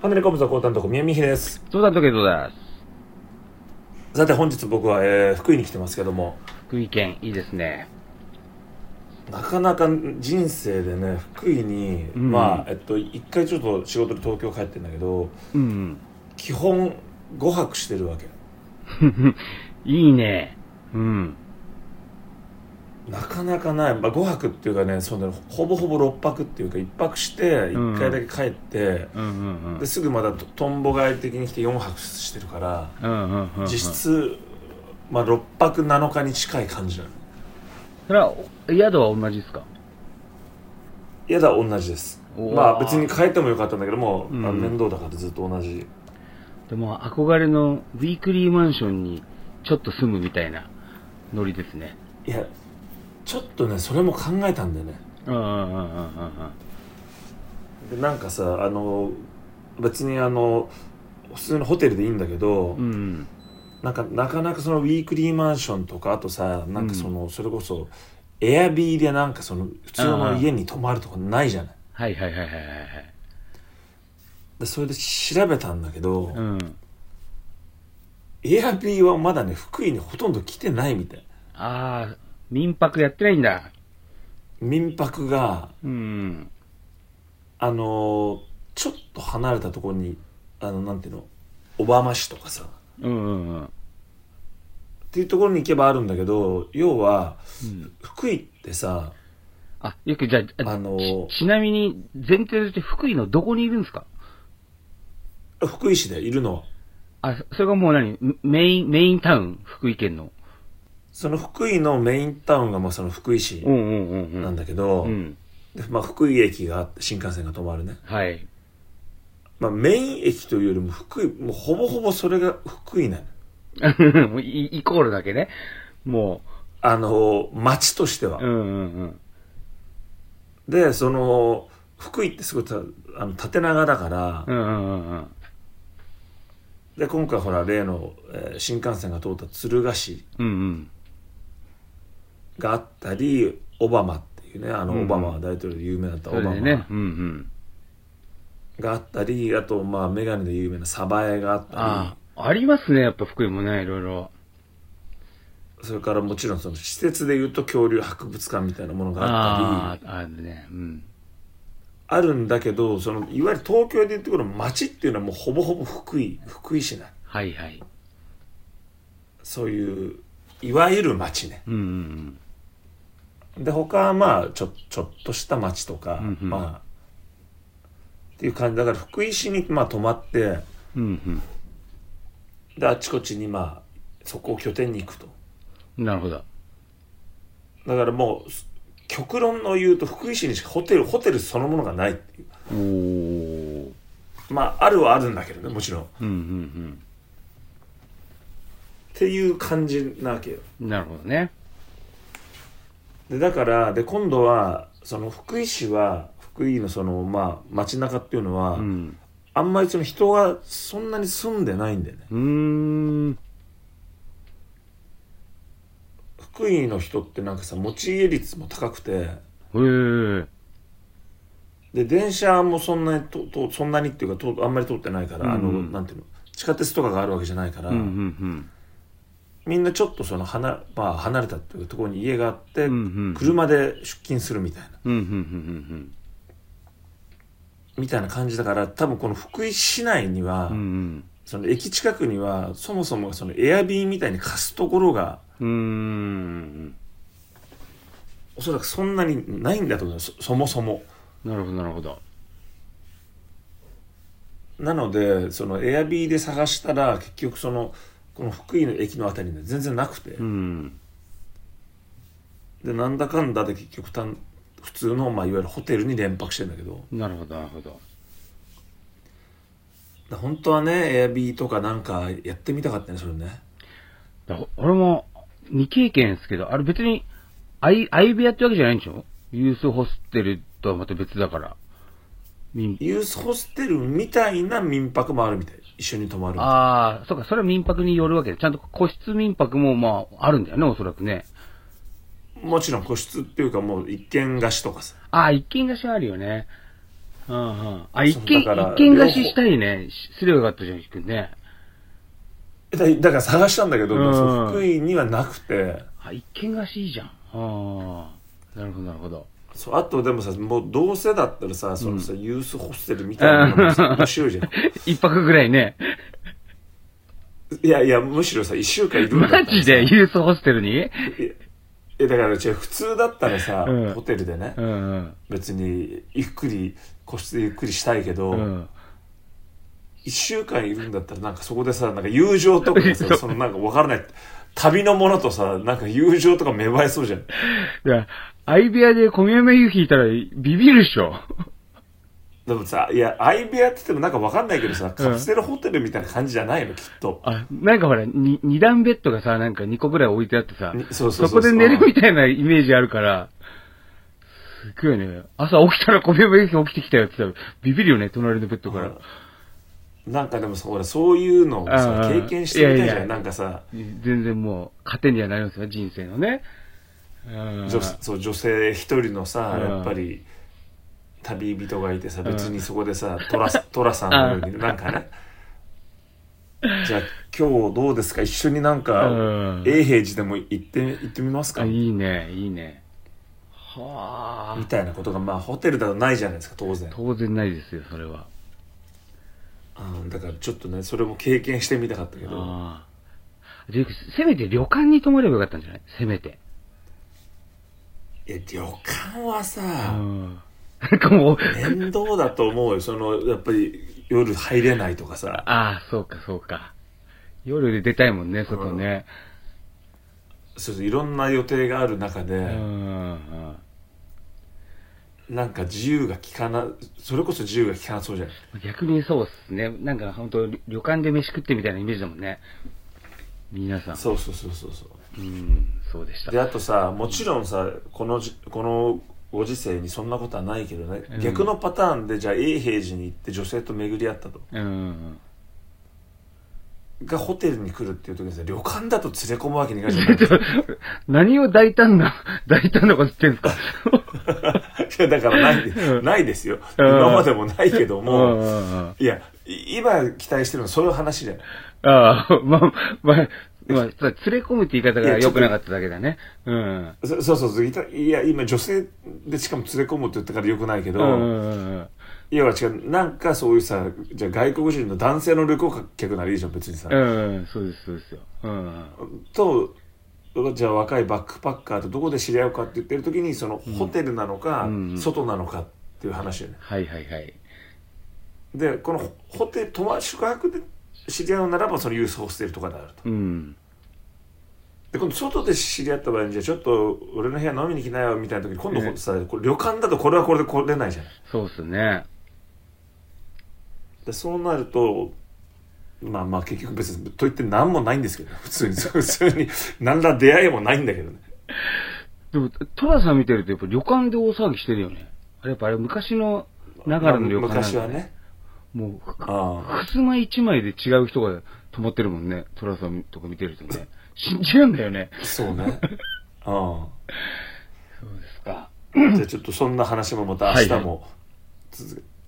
パネルコムザ高担当宮見秀です。 相談時計どうです。 さて本日僕は、福井に来てますけども、 福井県いいですね。 なかなか人生でね福井に、一回ちょっと仕事で東京帰ってんだけど、基本5泊してるわけ。 いいね。 なかなかない、5泊っていうかね、ほぼほぼ6泊っていうか1泊して1回だけ帰って、ですぐまたとんぼ帰り的に来て4泊してるから、実質、6泊7日に近い感じなの。 それは宿は同じですか？ 宿は同じです。別に変えてもよかったんだけども、面倒だからずっと同じ。 でも憧れのウィークリーマンションにちょっと住むみたいなノリですね。 いやちょっとねそれも考えたんだよね。でなんかさ別に普通のホテルでいいんだけど、なかなかそのウィークリーマンションとか、あとさなんかそれこそエアビーでなんか普通の家に泊まるとかないじゃない。でそれで調べたんだけど、エアビーはまだね福井にほとんど来てないみたい。 民泊やってないんだ。 民泊がちょっと離れたところになんていうの、小浜市とかさ、っていうところに行けばあるんだけど、要は、福井ってさ、 よくじゃあ、ちなみに前提として福井のどこにいるんですか？ 福井市でいるのは。 それがもうメインタウン、福井県の。 その福井のメインタウンがその福井市なんだけど、福井駅があって新幹線が止まるね。メイン駅というよりも福井、もうほぼほぼそれが福井なの。イコールだけね。もう。町としては。で、福井ってすごい縦長だから、で、今回ほら、例の、新幹線が通った敦賀市があったり、小浜っていうね、オバマ大統領で有名だった小浜があったり、あと、メガネで有名な鯖江があったり。 ありますね、やっぱ福井もね、いろいろ。 それからもちろん施設でいうと恐竜博物館みたいなものがあったり。あるんだけど、いわゆる東京でいうところの町っていうのはもうほぼほぼ福井市な。そういう、いわゆる町ね。で、他はちょっとした町とか、っていう感じだから、福井市に泊まって、で、あっちこっちにそこを拠点に行くと。 なるほど。 だからもう、極論の言うと福井市にしかホテルそのものがないっていう。あるはあるんだけどね、もちろん。っていう感じなわけよ。 なるほどね。 でだから今度は福井市は福井の街中っていうのは、あんまり人がそんなに住んでないんだよね。福井の人ってなんかさ持ち家率も高くて、で電車もそんなにっていうかあんまり通ってないから、なんていうの、地下鉄とかがあるわけじゃないから、みんなちょっと離れたっていうところに家があって、車で出勤するみたいな、みたいな感じだから、多分この福井市内には、駅近くにはそもそもエアビーみたいに貸すところがおそらくそんなにないんだと思います、そもそも。 なるほど。 なのでエアビーで探したら結局この福井の駅のあたりに全然なくて、でなんだかんだで結局普通のいわゆるホテルに連泊してるんだけど。 なるほど。 本当はねエアビーとかなんかやってみたかったね、それね。 俺も未経験ですけど、あれ別に相部屋ってわけじゃないんでしょ？ユースホステルとはまた別だから。 ユースホステルみたいな民泊もあるみたい。一緒に泊まるみたい。 そうか、それは民泊によるわけで、ちゃんと個室民泊もあるんだよね、おそらくね。 もちろん個室っていうかもう一軒貸しとかさ。 一軒貸しはあるよね。 うんうん。あ、一軒貸ししたいね。すればよかったじゃん、くんね。 だから探したんだけど、福井にはなくて。 あ、一軒貸しいいじゃん。ああ。なるほど、なるほど。 そう、あとでもさ、もうどうせだったらさ、そのさ、ユースホステルみたいなのもさ、面白いじゃん。 一泊ぐらいね。 いやいや、むしろさ、一週間いるんだったらさ。 マジでユースホステルにだから普通だったらさ、ホテルでね、別にゆっくり個室でゆっくりしたいけど、一週間いるんだったらなんかそこでさ、なんか友情とかさそのなんか分からない旅のものとさ、なんか友情とか芽生えそうじゃん。いや、相部屋で小宮山湯引いたらビビるっしょ。 でもさ、いや、相部屋って言ってもなんか分かんないけどさ、カプセルホテルみたいな感じじゃないの、きっと。 あ、なんかほら、二段ベッドがさ、なんか2個ぐらい置いてあってさ、 そこで寝るみたいなイメージあるから、すごいね。朝起きたら小宮山湯起きてきたよって言ったら、ビビるよね、隣のベッドから。 なんかでもそういうのをさ、経験してみたいじゃん、なんかさ。 全然もう、糧にはなりますよ、人生のね。 そう、女性一人のさ、やっぱり、旅人がいてさ、別にそこでさ、トラさんのように、なんかね、じゃあ今日どうですか、一緒になんか、永平寺でも行ってみますか。 いいね、いいね。はあ。 みたいなことが、まあ、ホテルだとないじゃないですか、当然。 当然ないですよ、それは。 だからちょっとね、それも経験してみたかったけど。 せめて旅館に泊まればよかったんじゃない？せめて。 いや、旅館はさ、 なんかもう面倒だと思うよ。やっぱり夜入れないとかさ。 ああ、そうかそうか。夜で出たいもんね、外ね。 そう、いろんな予定がある中で、なんか自由が利かな、それこそ自由が利かなそうじゃない。 逆にそうっすね。なんか本当旅館で飯食ってみたいなイメージだもんね。皆さん。 そう。 そうでした。 で、あとさ、もちろんさ、このご時世にそんなことはないけどね、逆のパターンで、じゃあ永平寺に行って女性と巡り合ったと。がホテルに来るっていう時にさ、旅館だと連れ込むわけにいかないじゃないですか。何を大胆なこと言ってんすか。 いや、だからないですよ。今までもないけども、いや、今期待してるのはそういう話じゃない。 連れ込むって言い方が良くなかっただけだね。 そう。いや、今女性でしかも連れ込むって言ったから良くないけど、いや違う、なんかそういうさ、じゃあ外国人の男性の旅行客ならいいじゃん、別にさ。 そうですよ。 と、じゃあ若いバックパッカーとどこで知り合うかって言ってる時に、そのホテルなのか、外なのかっていう話よね。 はい。 で、このホテル、宿泊で知り合うならば、そのユースホステルとかであると。で、今度外で知り合った場合に、じゃあちょっと俺の部屋飲みに来なよみたいな時に、今度さ、これ旅館だとこれはこれで来れないじゃない。 そうっすね。 で、そうなると、まあ結局別にと言って何もないんですけど、普通に何ら出会いもないんだけどね。 でもトラさん見てるとやっぱ旅館で大騒ぎしてるよね。やっぱ昔のながらの旅館なんだ、ね。昔はね。もう襖一枚で違う人が泊まってるもんね。トラさんとか見てるとね、信じらんだよね。 そうね。 そうですか。 じゃあちょっとそんな話もまた明日も